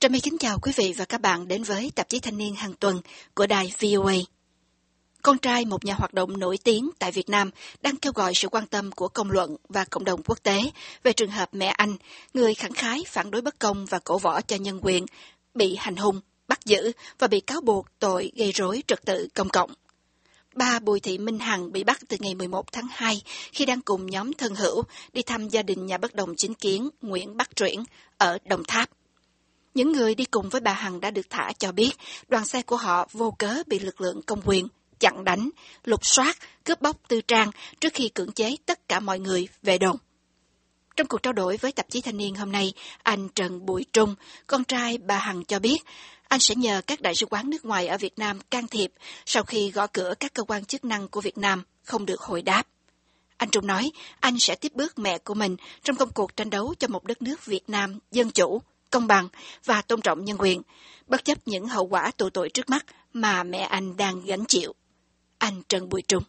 Trà My kính chào quý vị và các bạn đến với tạp chí Thanh niên hàng tuần của đài VOA. Con trai một nhà hoạt động nổi tiếng tại Việt Nam đang kêu gọi sự quan tâm của công luận và cộng đồng quốc tế về trường hợp mẹ anh, người khẳng khái phản đối bất công và cổ võ cho nhân quyền, bị hành hung, bắt giữ và bị cáo buộc tội gây rối trật tự công cộng. Bà Bùi Thị Minh Hằng bị bắt từ ngày 11 tháng 2 khi đang cùng nhóm thân hữu đi thăm gia đình nhà bất đồng chính kiến Nguyễn Bắc Truyển ở Đồng Tháp. Những người đi cùng với bà Hằng đã được thả cho biết đoàn xe của họ vô cớ bị lực lượng công quyền chặn đánh, lục soát, cướp bóc tư trang trước khi cưỡng chế tất cả mọi người về đồn. Trong cuộc trao đổi với tạp chí Thanh niên hôm nay, anh Trần Bùi Trung, con trai bà Hằng cho biết anh sẽ nhờ các đại sứ quán nước ngoài ở Việt Nam can thiệp sau khi gõ cửa các cơ quan chức năng của Việt Nam không được hồi đáp. Anh Trung nói anh sẽ tiếp bước mẹ của mình trong công cuộc tranh đấu cho một đất nước Việt Nam dân chủ, công bằng và tôn trọng nhân quyền, bất chấp những hậu quả tù tội trước mắt mà mẹ anh đang gánh chịu. Anh Trần Bùi Trung.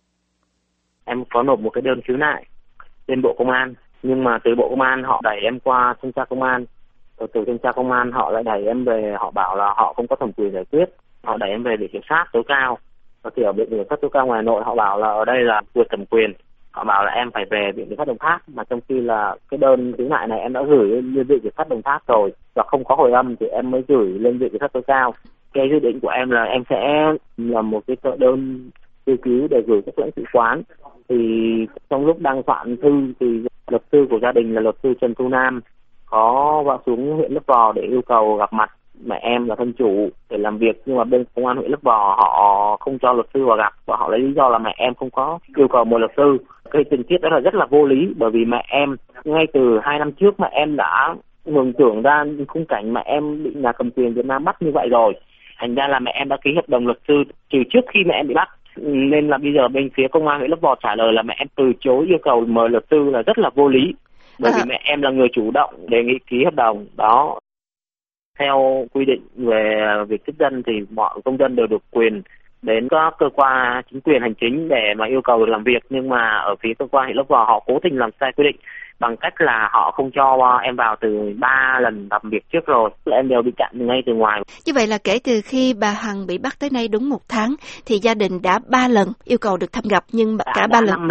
Em có nộp một cái đơn khiếu nại lên Bộ Công an, nhưng mà từ Bộ Công an họ đẩy em qua thanh tra công an, rồi từ thanh tra công an họ lại đẩy em về, họ bảo là họ không có thẩm quyền giải quyết, họ đẩy em về Viện Kiểm sát tối cao, và thì ở Viện Kiểm sát tối cao ngoài Hà Nội họ bảo là ở đây là vượt thẩm quyền, họ bảo là em phải về Viện Kiểm sát Đồng Tháp, mà trong khi là cái đơn khiếu nại này em đã gửi lên Viện Kiểm sát Đồng Tháp rồi và không có hồi âm thì em mới gửi lên Viện Kiểm sát tối cao. Cái dự định của em là em sẽ làm một cái đơn kêu cứu để gửi các lãnh sự quán. Thì trong lúc đang soạn thư thì luật sư của gia đình là luật sư Trần Thu Nam có vào xuống huyện Lấp Vò để yêu cầu gặp mặt mẹ em là thân chủ để làm việc, nhưng mà bên công an huyện Lấp Vò họ không cho luật sư vào gặp và họ lấy lý do là mẹ em không có yêu cầu một luật sư. Cái tình tiết đó là rất là vô lý, bởi vì mẹ em ngay từ 2 năm trước mẹ em đã mường tượng ra khung cảnh mẹ em bị nhà cầm quyền Việt Nam bắt như vậy rồi, thành ra là mẹ em đã ký hợp đồng luật sư từ trước khi mẹ em bị bắt. Nên là bây giờ bên phía công an huyện Lấp Vò trả lời là mẹ em từ chối yêu cầu mời luật sư là rất là vô lý, bởi vì mẹ em là người chủ động đề nghị ký hợp đồng đó. Theo quy định về việc tiếp dân thì mọi công dân đều được quyền đến các cơ quan chính quyền hành chính để mà yêu cầu được làm việc, nhưng mà ở phía cơ quan huyện Lấp Vò họ cố tình làm sai quy định bằng cách là họ không cho em vào từ 3 lần làm việc trước rồi, em đều bị chặn ngay từ ngoài. Như vậy là kể từ khi bà Hằng bị bắt tới nay đúng 1 tháng thì gia đình đã 3 lần yêu cầu được thăm gặp, nhưng cả 3 lần.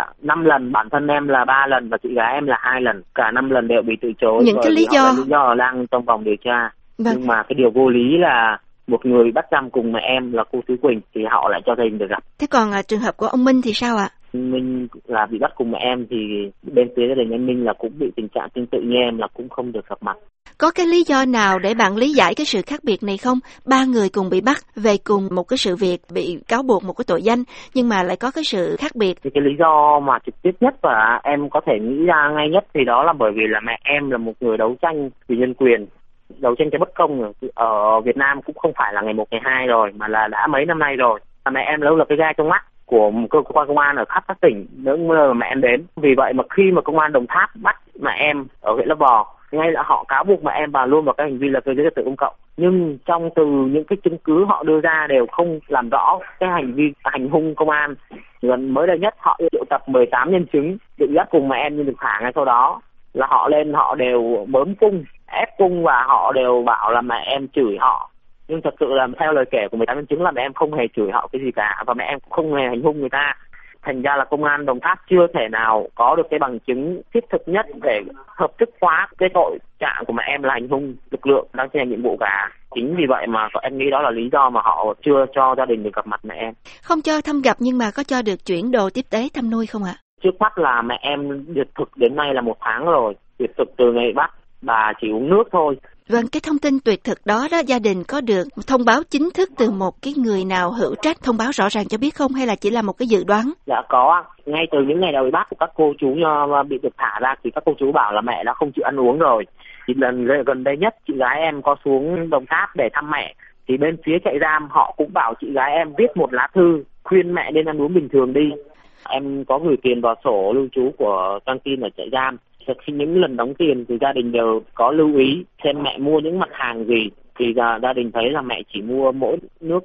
5 lần, bản thân em là 3 lần và chị gái em là 2 lần, cả 5 lần đều bị từ chối. Những cái lý do đang trong vòng điều tra. Vâng. Nhưng mà cái điều vô lý là một người bắt giam cùng mẹ em là cô Thúy Quỳnh thì họ lại cho gia đình được gặp. Thế còn trường hợp của ông Minh thì sao ạ? Minh là bị bắt cùng mẹ em thì bên phía gia đình anh Minh là cũng bị tình trạng tương tự như em là cũng không được gặp mặt. Có cái lý do nào để bạn lý giải cái sự khác biệt này không? 3 người cùng bị bắt về cùng một cái sự việc, bị cáo buộc một cái tội danh, nhưng mà lại có cái sự khác biệt. Thì cái lý do mà trực tiếp nhất và em có thể nghĩ ra ngay nhất thì đó là bởi vì là mẹ em là một người đấu tranh vì nhân quyền, đấu tranh cho bất công ở Việt Nam cũng không phải là ngày 1 ngày 2 rồi, mà là đã mấy năm nay rồi. Mẹ em lâu là cái gai trong mắt của cơ quan công an ở khắp các tỉnh những nơi mà mẹ em đến. Vì vậy mà khi mà công an Đồng Tháp bắt mẹ em ở huyện Lấp Vò, ngay là họ cáo buộc mẹ em và luôn vào cái hành vi là gây rối trật tự công cộng. Nhưng trong từ những cái chứng cứ họ đưa ra đều không làm rõ cái hành vi hành hung công an. Gần mới đây nhất họ triệu tập 18 nhân chứng định bắt cùng mẹ em nhưng được thả ngay sau đó, là họ lên họ đều bớm cung, ép cung và họ đều bảo là mẹ em chửi họ. Nhưng thật sự là theo lời kể của 18 nhân chứng là mẹ em không hề chửi họ cái gì cả và mẹ em cũng không hề hành hung người ta. Thành ra là công an Đồng Tháp chưa thể nào có được cái bằng chứng thiết thực nhất để hợp thức hóa cái tội trạng của mẹ em là hành hung lực lượng đang thi hành nhiệm vụ cả. Chính vì vậy mà em nghĩ đó là lý do mà họ chưa cho gia đình được gặp mặt mẹ em. Không cho thăm gặp nhưng mà có cho được chuyển đồ tiếp tế thăm nuôi không ạ? Trước mắt là mẹ em biệt thực đến nay là 1 tháng rồi. Biệt thực từ ngày bắt, bà chỉ uống nước thôi. Vâng, cái thông tin tuyệt thực đó gia đình có được thông báo chính thức từ một cái người nào hữu trách thông báo rõ ràng cho biết không, hay là chỉ là một cái dự đoán? Dạ có, ngay từ những ngày đầu bị bắt của các cô chú bị được thả ra thì các cô chú bảo là mẹ đã không chịu ăn uống rồi. Thì lần gần đây nhất chị gái em có xuống Đồng Tháp để thăm mẹ, thì bên phía trại giam họ cũng bảo chị gái em viết một lá thư khuyên mẹ nên ăn uống bình thường đi. Em có gửi tiền vào sổ lưu trú của căng tin ở trại giam. Khi những lần đóng tiền thì gia đình đều có lưu ý xem mẹ mua những mặt hàng gì, thì gia đình thấy là mẹ chỉ mua mỗi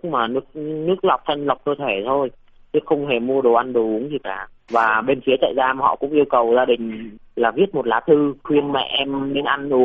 nước lọc thân lọc cơ thể thôi, chứ không hề mua đồ ăn đồ uống gì cả. Và bên phía trại giam họ cũng yêu cầu gia đình là viết một lá thư khuyên mẹ em nên ăn uống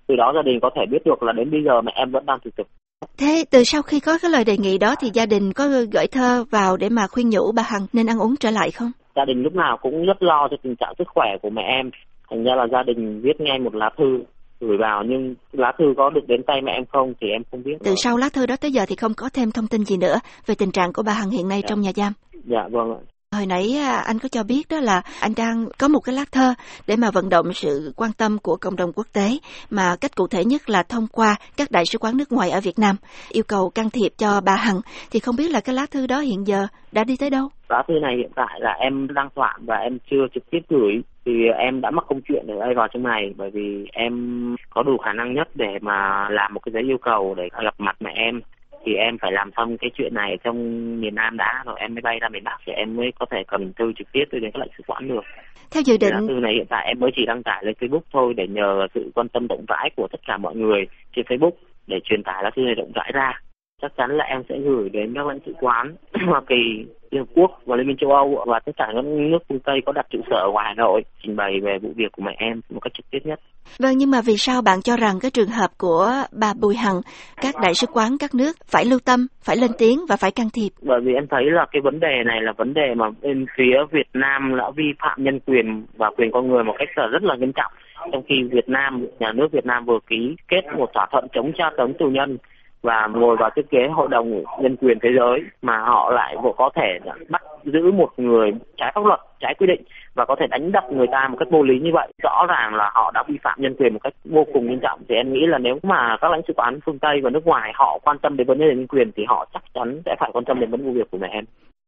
Từ đó gia đình có thể biết được là đến bây giờ mẹ em vẫn đang trực trực. Thế từ sau khi có cái lời đề nghị đó thì gia đình có gửi thơ vào để mà khuyên nhủ bà Hằng nên ăn uống trở lại không? Gia đình lúc nào cũng rất lo cho tình trạng sức khỏe của mẹ em. Thành ra là gia đình viết ngay một lá thư gửi vào, nhưng lá thư có được đến tay mẹ em không thì em không biết. Từ sau lá thư đó tới giờ thì không có thêm thông tin gì nữa về tình trạng của bà Hằng hiện nay trong nhà giam. Dạ vâng ạ. Hồi nãy anh có cho biết đó là anh đang có một cái lá thơ để mà vận động sự quan tâm của cộng đồng quốc tế, mà cách cụ thể nhất là thông qua các đại sứ quán nước ngoài ở Việt Nam yêu cầu can thiệp cho bà Hằng. Thì không biết là cái lá thư đó hiện giờ đã đi tới đâu? Lá thư này hiện tại là em đang soạn và em chưa trực tiếp gửi, thì em đã mắc công chuyện để đây vào trong này, bởi vì em có đủ khả năng nhất để mà làm một cái giấy yêu cầu để gặp mặt mẹ em. Thì em phải làm xong cái chuyện này trong miền Nam đã, rồi em mới bay ra miền Bắc thì em mới có thể cầm thư trực tiếp tới đến các lãnh sự quán được. Theo dự định, lá thư này hiện tại em mới chỉ đăng tải lên Facebook thôi, để nhờ sự quan tâm rộng rãi của tất cả mọi người trên Facebook để truyền tải lá thư này rộng rãi ra. Chắc chắn là em sẽ gửi đến các lãnh sự quán Hoa Kỳ, Liên Hợp Quốc và Liên minh châu Âu và tất cả các nước phương Tây có đặt trụ sở ở ngoài Hà Nội, trình bày về vụ việc của mẹ em một cách trực tiếp nhất. Vâng, nhưng mà vì sao bạn cho rằng cái trường hợp của bà Bùi Hằng, các đại sứ quán các nước phải lưu tâm, phải lên tiếng và phải can thiệp? Bởi vì em thấy là cái vấn đề này là vấn đề mà bên phía Việt Nam đã vi phạm nhân quyền và quyền con người một cách rất là nghiêm trọng. Trong khi Việt Nam, nhà nước Việt Nam vừa ký kết một thỏa thuận chống tra tấn tù nhân và ngồi vào thiết kế Hội đồng Nhân quyền Thế giới, mà họ lại vừa có thể bắt giữ một người trái pháp luật, trái quy định và có thể đánh đập người ta một cách vô lý như vậy. Rõ ràng là họ đã vi phạm nhân quyền một cách vô cùng nghiêm trọng. Thì em nghĩ là nếu mà các lãnh sự quán phương Tây và nước ngoài họ quan tâm đến vấn đề nhân quyền thì họ chắc chắn sẽ phải quan tâm đến vấn đề vụ việc của mẹ em.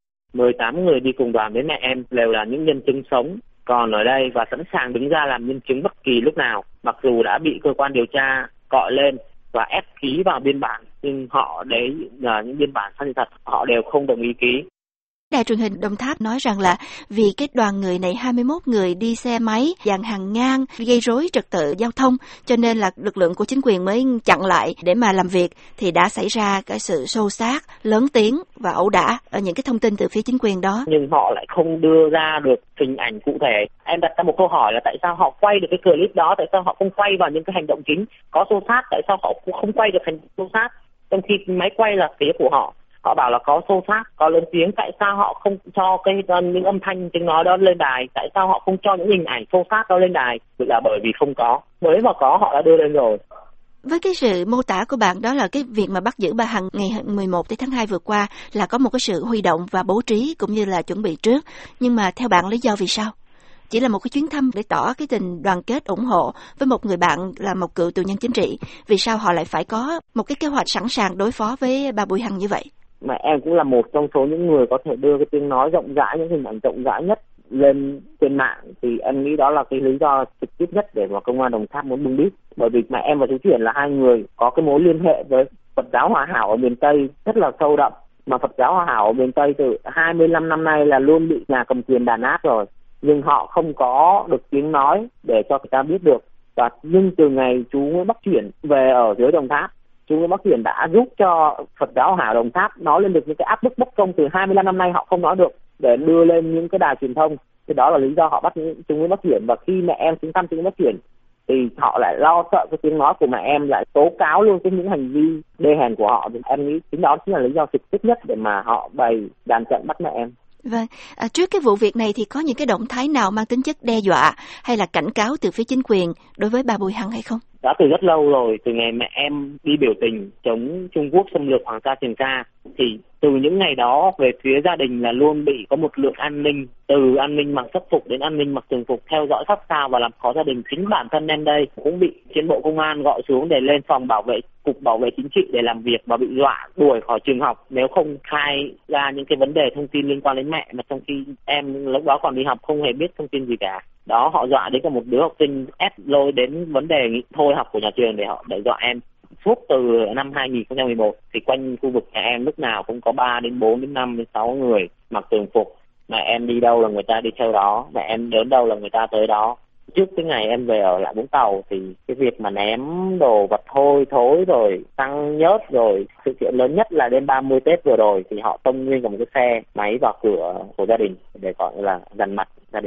18 người đi cùng đoàn với mẹ em đều là những nhân chứng sống còn ở đây và sẵn sàng đứng ra làm nhân chứng bất kỳ lúc nào, mặc dù đã bị cơ quan điều tra gọi lên và ép ký vào biên bản, nhưng họ đấy là những biên bản sai thật, họ đều không đồng ý ký. Đài truyền hình Đồng Tháp nói rằng là vì cái đoàn người này 21 người đi xe máy dàn hàng ngang gây rối trật tự giao thông, cho nên là lực lượng của chính quyền mới chặn lại để mà làm việc, thì đã xảy ra cái sự xô xát, lớn tiếng và ẩu đả ở những cái thông tin từ phía chính quyền đó. Nhưng họ lại không đưa ra được hình ảnh cụ thể. Em đặt ra một câu hỏi là tại sao họ quay được cái clip đó, tại sao họ không quay vào những cái hành động chính có xô xát, tại sao họ không quay được hành động xô xát, trong khi máy quay là phía của họ. Họ bảo là có xô xát, có lớn tiếng, tại sao họ không cho những âm thanh tiếng nói đó lên đài, tại sao họ không cho những hình ảnh xô xát đó lên đài? Là bởi vì không có, mới mà có họ đã đưa lên rồi. Với cái sự mô tả của bạn đó là cái việc mà bắt giữ bà Hằng ngày 11 tháng 2 vừa qua là có một cái sự huy động và bố trí cũng như là chuẩn bị trước, nhưng mà theo bạn lý do vì sao? Chỉ là một cái chuyến thăm để tỏ cái tình đoàn kết ủng hộ với một người bạn là một cựu tù nhân chính trị, vì sao họ lại phải có một cái kế hoạch sẵn sàng đối phó với bà Bùi Hằng như vậy? Mà em cũng là một trong số những người có thể đưa cái tiếng nói rộng rãi, những hình ảnh rộng rãi nhất lên trên mạng, thì em nghĩ đó là cái lý do trực tiếp nhất để mà công an Đồng Tháp muốn bưng bít. Bởi vì mẹ em và chú Chuyển là hai người có cái mối liên hệ với Phật giáo Hòa Hảo ở miền Tây rất là sâu đậm, mà Phật giáo Hòa Hảo ở miền Tây từ 25 năm nay là luôn bị nhà cầm quyền đàn áp rồi, nhưng họ không có được tiếng nói để cho người ta biết được. Và nhưng từ ngày chú Nguyễn Bắc Chuyển về ở dưới Đồng Tháp, chú Nguyễn Bắc Chuyển đã giúp cho Phật giáo Hòa Hảo Đồng Tháp nói lên được những cái áp bức bất công từ 25 năm nay họ không nói được, để đưa lên những cái đài truyền thông. Thì đó là lý do họ bắt chú Nguyễn Bắc Chuyển. Và khi mẹ em xuống thăm chú Nguyễn Bắc Chuyển thì họ lại lo sợ cái tiếng nói của mẹ em, lại tố cáo luôn cái những hành vi đê hèn của họ. Thì em nghĩ chính đó chính là lý do trực tiếp nhất để mà họ bày đàn trận bắt mẹ em. Vâng, trước cái vụ việc này thì có những cái động thái nào mang tính chất đe dọa hay là cảnh cáo từ phía chính quyền đối với bà Bùi Hằng hay không? Đã từ rất lâu rồi, từ ngày mẹ em đi biểu tình chống Trung Quốc xâm lược Hoàng Sa Trường Sa, thì từ những ngày đó về phía gia đình là luôn bị có một lượng an ninh, từ an ninh mặc sắc phục đến an ninh mặc thường phục theo dõi sát sao và làm khó gia đình. Chính bản thân em đây cũng bị chiến bộ công an gọi xuống để lên phòng bảo vệ, cục bảo vệ chính trị để làm việc và bị dọa đuổi khỏi trường học nếu không khai ra những cái vấn đề thông tin liên quan đến mẹ, mà trong khi em lúc đó còn đi học không hề biết thông tin gì cả. Đó, họ dọa đến cả một đứa học sinh, ép lôi đến vấn đề thôi học của nhà trường để dọa em. Suốt từ năm 2011 thì quanh khu vực nhà em lúc nào cũng có 3 đến 4 đến 5 đến 6 người mặc thường phục. Mẹ em đi đâu là người ta đi theo đó, mẹ em đến đâu là người ta tới đó. Trước cái ngày em về ở lại Vũng Tàu thì cái việc mà ném đồ vật hôi thối rồi tăng nhớt, rồi sự kiện lớn nhất là đêm 30 Tết vừa rồi thì họ tông nguyên cả một cái xe máy vào cửa của gia đình để gọi là dằn mặt gia đình.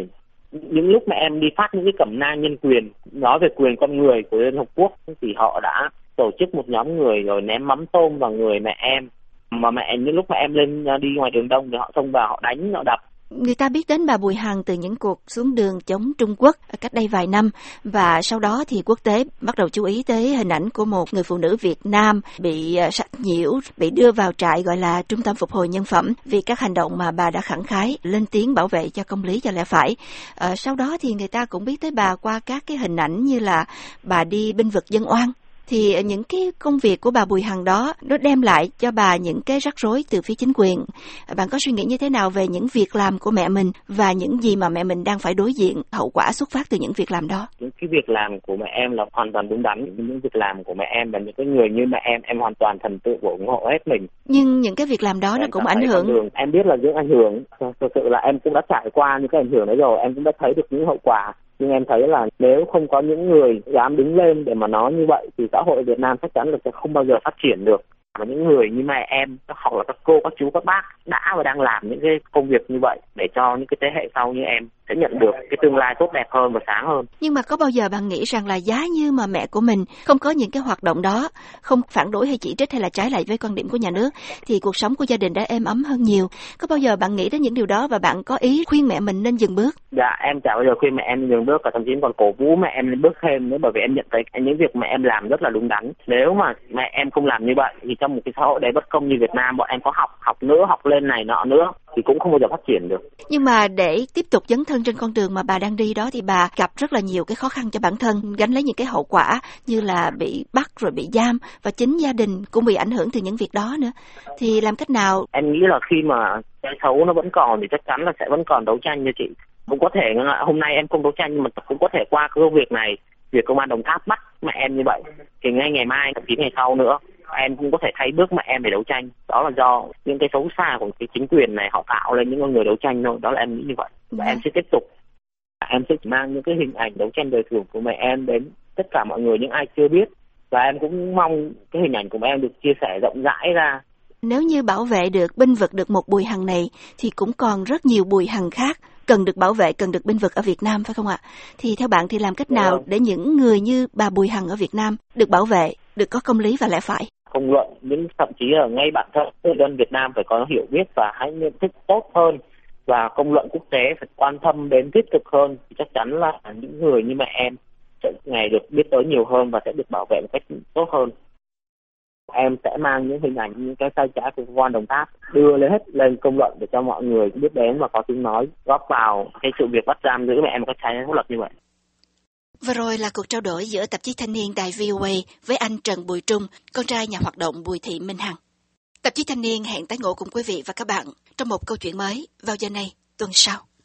Những lúc mà em đi phát những cái cẩm nang nhân quyền nói về quyền con người của Liên Hợp Quốc thì họ đã tổ chức một nhóm người rồi ném mắm tôm vào người mẹ em. Mà mẹ những lúc mà em lên đi ngoài đường đông thì họ xông vào, họ đánh, họ đập. Người ta biết đến bà Bùi Hằng từ những cuộc xuống đường chống Trung Quốc cách đây vài năm, và sau đó thì quốc tế bắt đầu chú ý tới hình ảnh của một người phụ nữ Việt Nam bị sạch nhiễu, bị đưa vào trại gọi là Trung tâm Phục hồi Nhân phẩm vì các hành động mà bà đã khẳng khái lên tiếng bảo vệ cho công lý cho lẽ phải. Sau đó thì người ta cũng biết tới bà qua các cái hình ảnh như là bà đi bênh vực dân oan. Thì những cái công việc của bà Bùi Hằng đó nó đem lại cho bà những cái rắc rối từ phía chính quyền. Bạn có suy nghĩ như thế nào về những việc làm của mẹ mình và những gì mà mẹ mình đang phải đối diện, hậu quả xuất phát từ những việc làm đó? Những cái việc làm của mẹ em là hoàn toàn đúng đắn. Những việc làm của mẹ em và những cái người như mẹ em hoàn toàn thần tượng và ủng hộ hết mình. Nhưng những cái việc làm đó nó cũng ảnh hưởng. Em biết là những ảnh hưởng, thực sự là em cũng đã trải qua những cái ảnh hưởng đấy rồi, em cũng đã thấy được những hậu quả. Nhưng em thấy là nếu không có những người dám đứng lên để mà nói như vậy thì xã hội Việt Nam chắc chắn là sẽ không bao giờ phát triển được. Và những người như mẹ em, hoặc là các cô, các chú, các bác đã và đang làm những cái công việc như vậy để cho những cái thế hệ sau như em sẽ nhận được cái tương lai tốt đẹp hơn và sáng hơn. Nhưng mà có bao giờ bạn nghĩ rằng là giá như mà mẹ của mình không có những cái hoạt động đó, không phản đối hay chỉ trích hay là trái lại với quan điểm của nhà nước, thì cuộc sống của gia đình đã êm ấm hơn nhiều? Có bao giờ bạn nghĩ đến những điều đó và bạn có ý khuyên mẹ mình nên dừng bước? Dạ, em chả bao giờ khuyên mẹ em dừng bước, và thậm chí còn cổ vũ mẹ em lên bước thêm nữa, bởi vì em nhận thấy những việc mẹ em làm rất là đúng đắn. Nếu mà mẹ em không làm như vậy thì trong một cái xã hội đầy bất công như Việt Nam, bọn em có học nữa, học lên này nọ nữa thì cũng không bao giờ phát triển được. Nhưng mà để tiếp tục dấn thân trên con đường mà bà đang đi đó thì bà gặp rất là nhiều cái khó khăn cho bản thân, gánh lấy những cái hậu quả như là bị bắt rồi bị giam, và chính gia đình cũng bị ảnh hưởng từ những việc đó nữa. Thì làm cách nào? Em nghĩ là khi mà cái xấu nó vẫn còn thì chắc chắn là sẽ vẫn còn đấu tranh như chị. Cũng có thể hôm nay em không đấu tranh nhưng mà cũng có thể qua cái việc này, việc công an Đồng Tháp bắt mẹ em như vậy thì ngay ngày mai, thậm chí ngày sau nữa em cũng có thể thay bước mẹ em để đấu tranh. Đó là do những cái xấu xa của cái chính quyền này họ tạo lên những người đấu tranh thôi. Đó là em nghĩ như vậy. Và em sẽ tiếp tục. Em sẽ mang những cái hình ảnh đấu tranh đời thường của mẹ em đến tất cả mọi người, những ai chưa biết. Và em cũng mong cái hình ảnh của mẹ em được chia sẻ rộng rãi ra. Nếu như bảo vệ được, bênh vực được một Bùi Hằng này thì cũng còn rất nhiều Bùi Hằng khác cần được bảo vệ, cần được bênh vực ở Việt Nam, phải không ạ? Thì theo bạn thì làm cách nào để những người như bà Bùi Hằng ở Việt Nam được bảo vệ, được có công lý và lẽ phải? Công luận, những thậm chí là ngay bản thân người dân Việt Nam phải có hiểu biết và hãy nhận thức tốt hơn, và công luận quốc tế phải quan tâm đến tích cực hơn, thì chắc chắn là những người như mẹ em sẽ ngày được biết tới nhiều hơn và sẽ được bảo vệ một cách tốt hơn. Em sẽ mang những hình ảnh, những cái sai trái của công an Đồng Tháp đưa lên công luận để cho mọi người biết đến và có tiếng nói, góp vào cái sự việc bắt giam giữ mẹ em một cách trái pháp luật như vậy. Vừa rồi là cuộc trao đổi giữa tạp chí Thanh niên đài VOA với anh Trần Bùi Trung, con trai nhà hoạt động Bùi Thị Minh Hằng. Tạp chí Thanh niên hẹn tái ngộ cùng quý vị và các bạn trong một câu chuyện mới vào giờ này tuần sau.